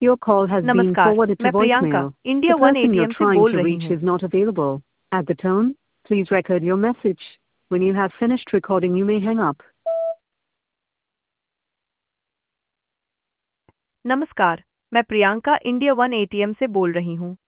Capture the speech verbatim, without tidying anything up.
Your call has been नमस्कार, forwarded to मैं Priyanka voicemail. India The one person you're ATM से trying बोल to रही reach हूँ। is not available. At the tone, please record your message. When you have finished recording, you may hang up. नमस्कार, मैं Priyanka India one ATM से बोल रही हूँ।